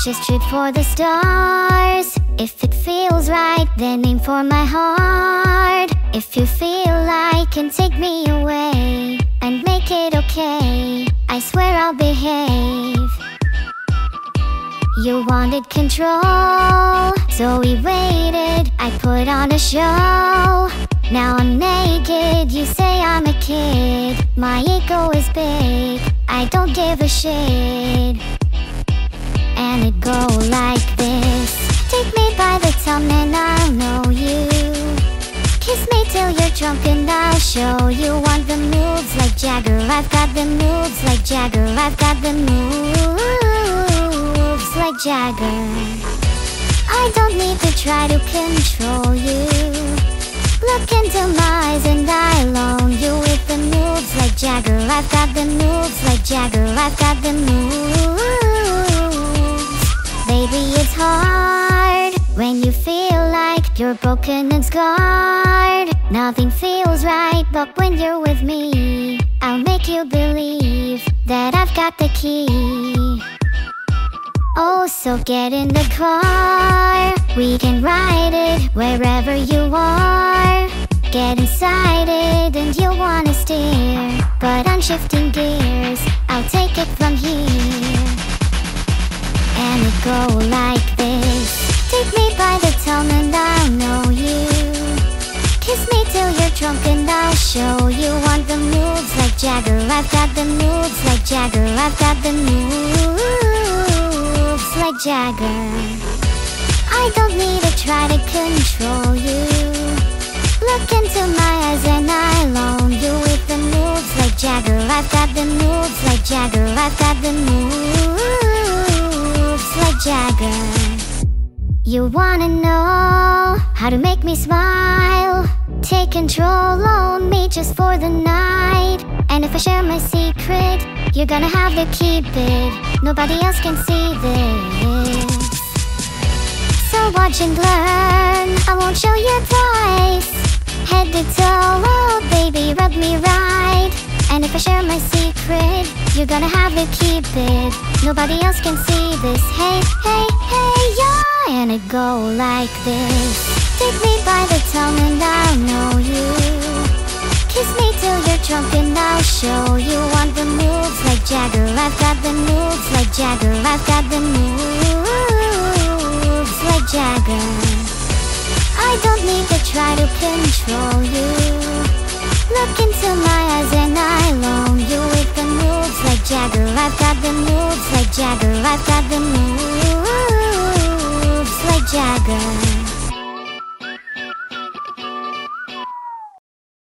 Just shoot for the stars. If it feels right, then aim for my heart. If you feel like can take me away and make it okay, I swear I'll behave. You wanted control, so we waited. I put on a show. Now I'm naked, you say I'm a kid. My ego is big, I don't give a shit. And it go like this. Take me by the tongue and I'll know you. Kiss me till you're drunk and I'll show you. Want the moves like Jagger, I've got the moves like Jagger. I've got the moves like Jagger. I don't need to try to control you. Look into my eyes and I'll own you with the moves like Jagger. I've got the moves like Jagger. I've got the moves. Baby, it's hard when you feel like you're broken and scarred. Nothing feels right, but when you're with me, I'll make you believe that I've got the key. Oh, so get in the car, we can ride it wherever you are. Get inside it and you'll wanna steer, but I'm shifting gears, I'll take it from here. And it go like this. Take me by the tongue and I'll know you. Kiss me till you're drunk and I'll show you. Want the moves like Jagger, I've got the moves like Jagger. I've got the moves like Jagger. I don't need to try to control you. Look into my eyes and I'll own you with the moves like Jagger. I've got the moves like Jagger. I've got the moves like Jagger. You wanna know how to make me smile? Take control, own me just for the night. And if I share my secret, you're gonna have to keep it. Nobody else can see this. So watch and learn, I won't show you twice. Head to toe, oh baby, rub me right. And if I share my secret, you're gonna have to keep it. Nobody else can see this. Hey, hey, hey, yeah. And it go like this. Take me by the tongue and I'll know you. Kiss me till you're drunk and I'll show you. Want the moves like Jagger, I've got the moves like Jagger. I've got the moves like Jagger. I don't need to try to control you. Look into my eyes and I'll own you with the moves like Jagger. I've got the moves like Jagger. I've got the moves like Jagger.